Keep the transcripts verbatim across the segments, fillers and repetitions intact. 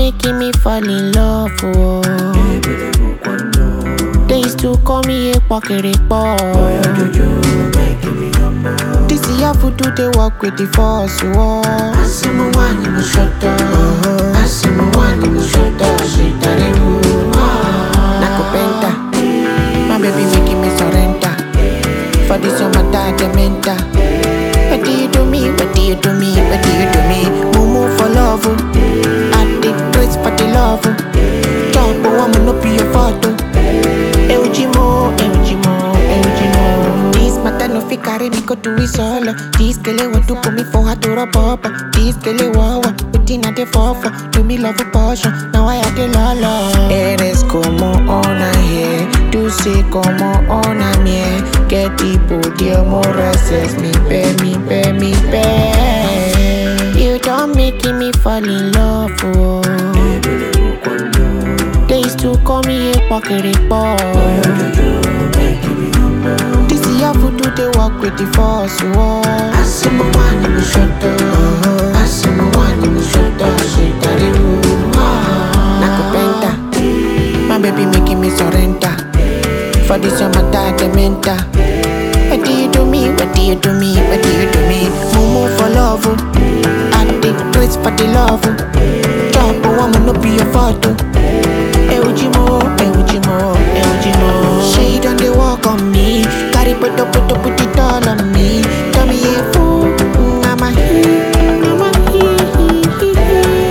making me fall in love, oh. They used to call me a pokeripo. This is how do they work with the force, oh. I see my one in the shoulder. I see my one in the shoulder. She done it, oh. Nakupenda, my baby making me surrender. For this your mother, the mentor. What do you do me? What do you do me? What do you do me? Mumu for love, I take praise for the love. Jump, oh, I'ma not be your photo. Eujimo, Eujimo, Eujimo. This matter no fi carry me go to it solo. This girl want to put me for her to rub up. This girl wawa, waiting at the fall for. Do me love a portion, now I have the lala. Eres como ona here, tú sé como ona mie. Que tipo de amor haces mi pe, mi pe, mi pe. You don't making me fall in love, oh. They used to call me a pokeripo. This is how do they work with the force, oh. I see my one in the shoulder. I see my one in the shoulder. She got it, oh. Nakupenda, my baby making me surrender. For this your mother, the mentor. What do you do me? What do you do me? What do you do me? Mumu for love, I take praise for the love. Jump, oh, I'ma not be your photo. Eujimo, Eujimo, Eujimo. She done the walk on me. Carry put up, put up, put it all on me. Tell me a fool, I'm a he, I'm a he, he, he,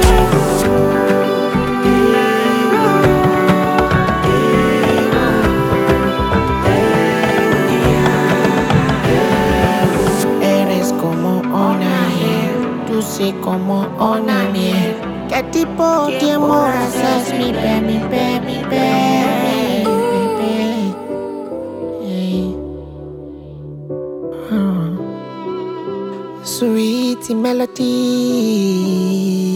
Eres como una miel, tú sé como una miel. ¿Qué tipo de amor haces mi pe, mi pe, mi pe, mi pe? Hey. Hmm. Sweet melody.